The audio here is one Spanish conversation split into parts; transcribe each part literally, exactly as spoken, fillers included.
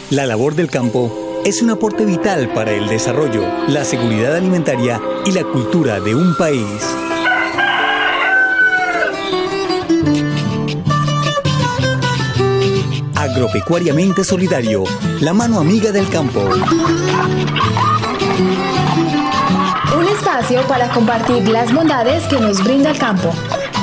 La labor del campo es un aporte vital para el desarrollo, la seguridad alimentaria y la cultura de un país. Agropecuariamente Solidario, la mano amiga del campo. Un espacio para compartir las bondades que nos brinda el campo.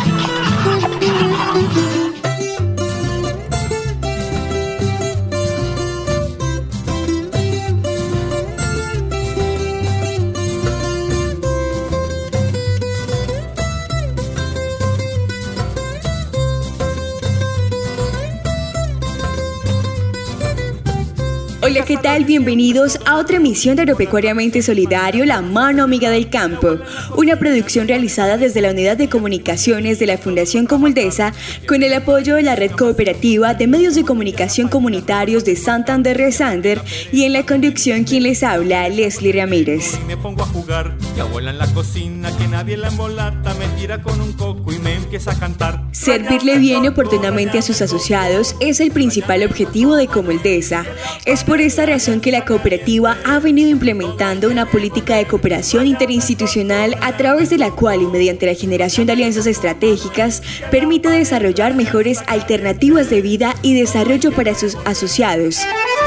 Hola, ¿qué tal? Bienvenidos a otra emisión de Agropecuariamente Solidario, la mano amiga del campo, una producción realizada desde la Unidad de Comunicaciones de la Fundación Comuldesa con el apoyo de la Red Cooperativa de Medios de Comunicación Comunitarios de Santander Resander y en la conducción quien les habla, Leslie Ramírez. Me pongo a jugar, mi abuela en la cocina, que nadie la embolata, me tira con un coco y me empieza a cantar. Servirle bien y oportunamente a sus asociados es el principal objetivo de Comuldesa. Es por esta razón que la cooperativa ha venido implementando una política de cooperación interinstitucional a través de la cual y mediante la generación de alianzas estratégicas permite desarrollar mejores alternativas de vida y desarrollo para sus asociados.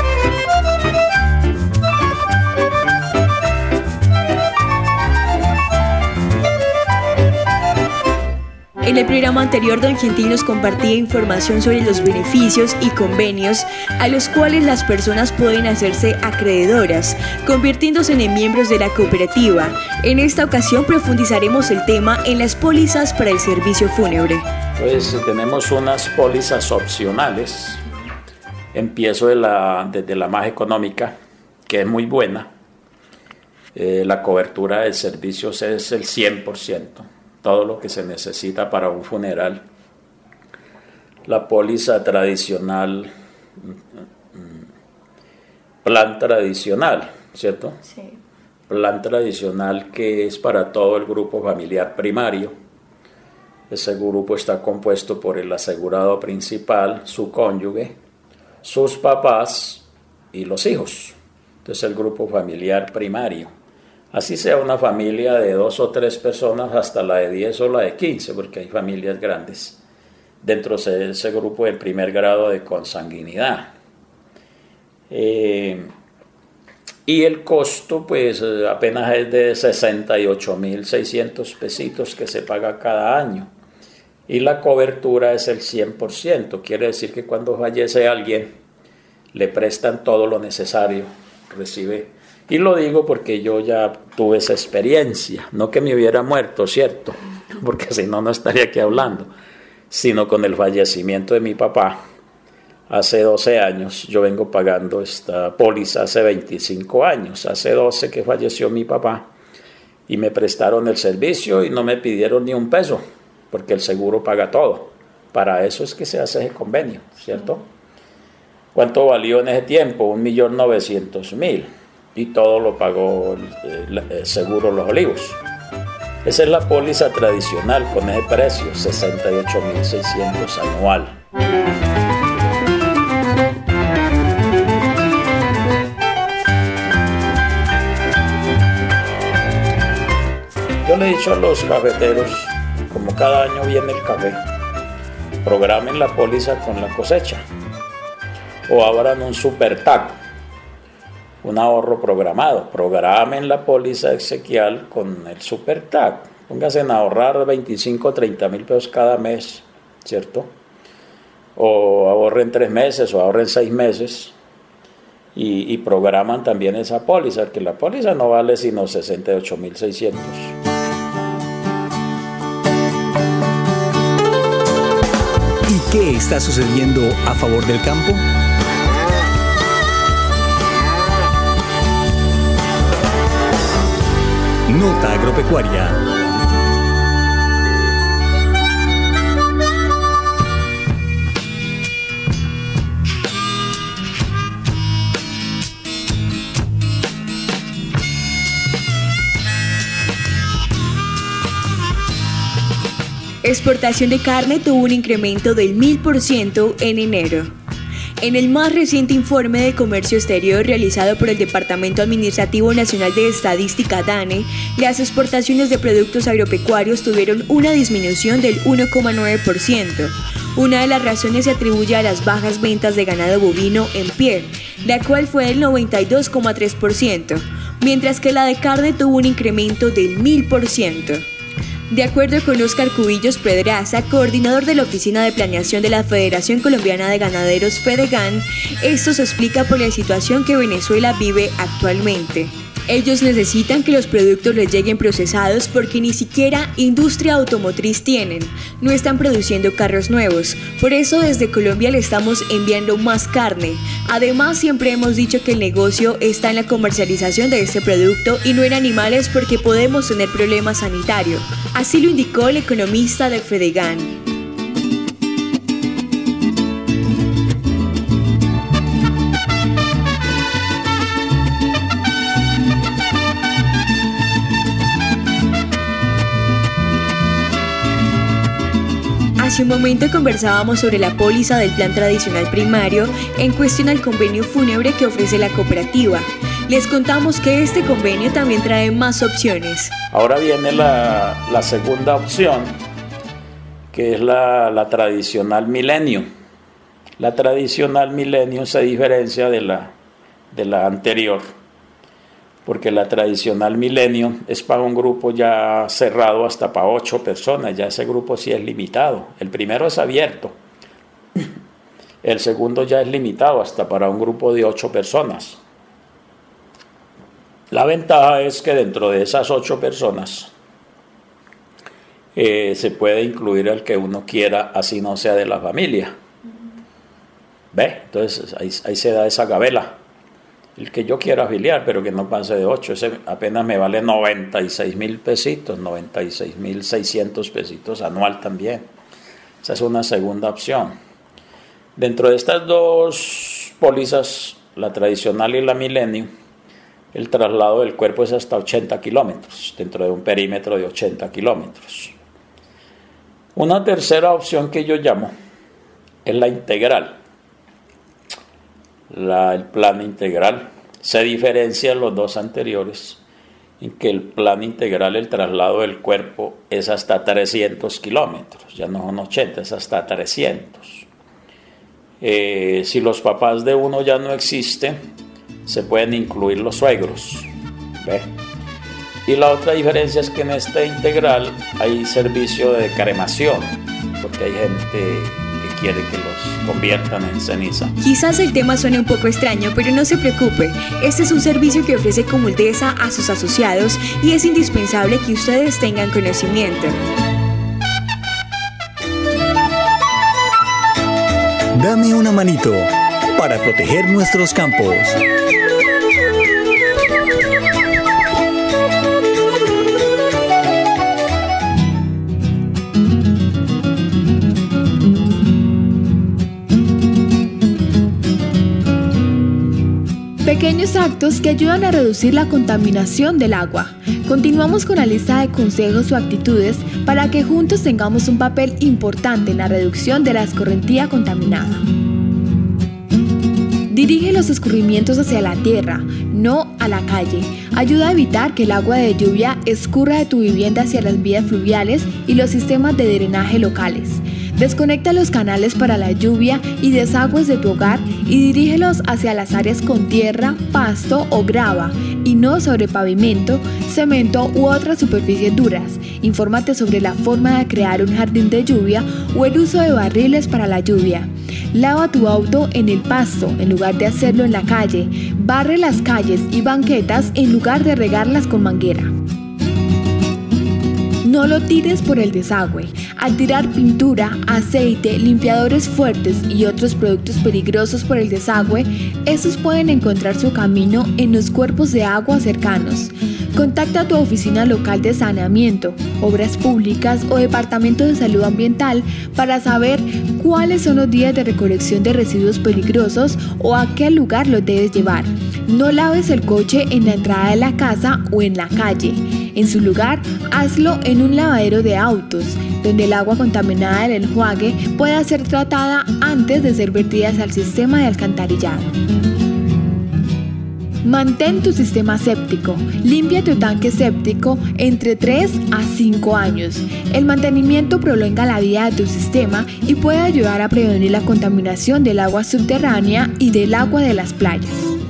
En el programa anterior, don Gentil nos compartía información sobre los beneficios y convenios a los cuales las personas pueden hacerse acreedoras, convirtiéndose en miembros de la cooperativa. En esta ocasión profundizaremos el tema en las pólizas para el servicio fúnebre. Pues tenemos unas pólizas opcionales. Empiezo de la, desde la más económica, que es muy buena. Eh, la cobertura de servicios es el cien por ciento. Todo lo que se necesita para un funeral. La póliza tradicional, plan tradicional, ¿cierto? Sí. Plan tradicional que es para todo el grupo familiar primario. Ese grupo está compuesto por el asegurado principal, su cónyuge, sus papás y los hijos. Entonces el grupo familiar primario. Así sea una familia de dos o tres personas hasta la de diez o la de quince, porque hay familias grandes dentro de ese grupo del primer grado de consanguinidad. Eh, y el costo pues apenas es de sesenta y ocho mil seiscientos pesitos que se paga cada año. Y la cobertura es el cien por ciento, quiere decir que cuando fallece alguien le prestan todo lo necesario, recibe. Y lo digo porque yo ya tuve esa experiencia, no que me hubiera muerto, ¿cierto? Porque si no, no estaría aquí hablando, sino con el fallecimiento de mi papá. Hace doce años, yo vengo pagando esta póliza hace veinticinco años, hace doce que falleció mi papá, y me prestaron el servicio y no me pidieron ni un peso, porque el seguro paga todo. Para eso es que se hace ese convenio, ¿cierto? ¿Cuánto valió en ese tiempo? Un millón novecientos mil. Y todo lo pagó el, el, el seguro Los Olivos. Esa es la póliza tradicional con ese precio, sesenta y ocho mil seiscientos anual. Yo le he dicho a los cafeteros, como cada año viene el café, programen la póliza con la cosecha o abran un super taco. Un ahorro programado, programen la póliza exequial con el super tag, pónganse en ahorrar veinticinco o treinta mil pesos cada mes, ¿cierto? O ahorren tres meses o ahorren seis meses y, y programan también esa póliza, que la póliza no vale sino sesenta y ocho mil seiscientos. ¿Y qué está sucediendo a favor del campo? Nota agropecuaria. Exportación de carne tuvo un incremento del mil por ciento en enero. En el más reciente informe de comercio exterior realizado por el Departamento Administrativo Nacional de Estadística DANE, las exportaciones de productos agropecuarios tuvieron una disminución del uno coma nueve por ciento. Una de las razones se atribuye a las bajas ventas de ganado bovino en pie, la cual fue del noventa y dos coma tres por ciento, mientras que la de carne tuvo un incremento del mil por ciento. De acuerdo con Óscar Cubillos Pedraza, coordinador de la Oficina de Planeación de la Federación Colombiana de Ganaderos FEDEGAN, esto se explica por la situación que Venezuela vive actualmente. Ellos necesitan que los productos les lleguen procesados porque ni siquiera industria automotriz tienen, no están produciendo carros nuevos, por eso desde Colombia le estamos enviando más carne. Además, siempre hemos dicho que el negocio está en la comercialización de este producto y no en animales porque podemos tener problemas sanitarios. Así lo indicó el economista de FEDEGAN. Hace un momento conversábamos sobre la póliza del plan tradicional primario en cuestión al convenio fúnebre que ofrece la cooperativa. Les contamos que este convenio también trae más opciones. Ahora viene la, la segunda opción, que es la, la tradicional milenio. La tradicional milenio se diferencia de la, de la anterior, porque la tradicional milenio es para un grupo ya cerrado hasta para ocho personas, ya ese grupo sí es limitado. El primero es abierto, el segundo ya es limitado hasta para un grupo de ocho personas. La ventaja es que dentro de esas ocho personas eh, se puede incluir el que uno quiera, así no sea de la familia. ¿Ve? Entonces ahí, ahí se da esa gabela. El que yo quiera afiliar, pero que no pase de ocho, ese apenas me vale noventa y seis mil pesitos, noventa y seis mil seiscientos pesitos anual también. Esa es una segunda opción. Dentro de estas dos pólizas, la tradicional y la milenio, el traslado del cuerpo es hasta ochenta kilómetros, dentro de un perímetro de ochenta kilómetros. Una tercera opción que yo llamo es la integral. La, el plan integral se diferencia de los dos anteriores en que el plan integral, el traslado del cuerpo es hasta trescientos kilómetros, ya no son ochenta, es hasta trescientos. Eh, si los papás de uno ya no existen, se pueden incluir los suegros. ¿Ve? Y la otra diferencia es que en este integral hay servicio de cremación, porque hay gente quiere que los conviertan en ceniza. Quizás el tema suene un poco extraño, pero no se preocupe. Este es un servicio que ofrece Comuldesa a sus asociados y es indispensable que ustedes tengan conocimiento. Dame una manito para proteger nuestros campos. Pequeños actos que ayudan a reducir la contaminación del agua. Continuamos con la lista de consejos o actitudes para que juntos tengamos un papel importante en la reducción de la escorrentía contaminada. Dirige los escurrimientos hacia la tierra, no a la calle. Ayuda a evitar que el agua de lluvia escurra de tu vivienda hacia las vías fluviales y los sistemas de drenaje locales. Desconecta los canales para la lluvia y desagües de tu hogar y dirígelos hacia las áreas con tierra, pasto o grava y no sobre pavimento, cemento u otras superficies duras. Infórmate sobre la forma de crear un jardín de lluvia o el uso de barriles para la lluvia. Lava tu auto en el pasto en lugar de hacerlo en la calle. Barre las calles y banquetas en lugar de regarlas con manguera. No lo tires por el desagüe. Al tirar pintura, aceite, limpiadores fuertes y otros productos peligrosos por el desagüe, estos pueden encontrar su camino en los cuerpos de agua cercanos. Contacta a tu oficina local de saneamiento, obras públicas o departamento de salud ambiental para saber cuáles son los días de recolección de residuos peligrosos o a qué lugar los debes llevar. No laves el coche en la entrada de la casa o en la calle. En su lugar, hazlo en un lavadero de autos, donde el agua contaminada del enjuague pueda ser tratada antes de ser vertida al sistema de alcantarillado. Mantén tu sistema séptico. Limpia tu tanque séptico entre tres a cinco años. El mantenimiento prolonga la vida de tu sistema y puede ayudar a prevenir la contaminación del agua subterránea y del agua de las playas.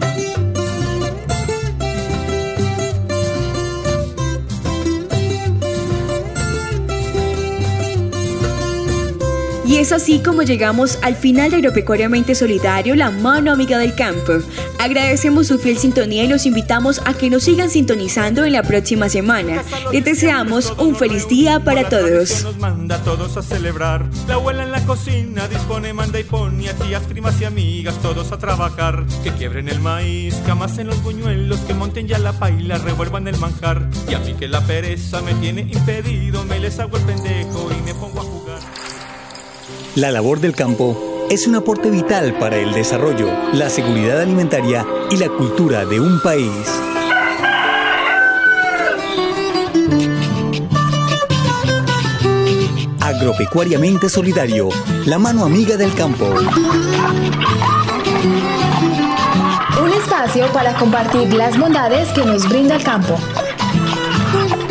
Y es así como llegamos al final de Agropecuariamente Solidario, la mano amiga del campo. Agradecemos su fiel sintonía y los invitamos a que nos sigan sintonizando en la próxima semana. Les deseamos un feliz día para todos. Nos manda a todos a celebrar. La abuela en la cocina dispone, manda y pone a tías, primas y amigas todos a trabajar. Que quiebren el maíz, que amasen los buñuelos, que monten ya la paila, revuelvan el manjar. Y a mí que la pereza me tiene impedido, me les hago el pendejo y me pongo a jugar. La labor del campo es un aporte vital para el desarrollo, la seguridad alimentaria y la cultura de un país. Agropecuariamente Solidario, la mano amiga del campo. Un espacio para compartir las bondades que nos brinda el campo.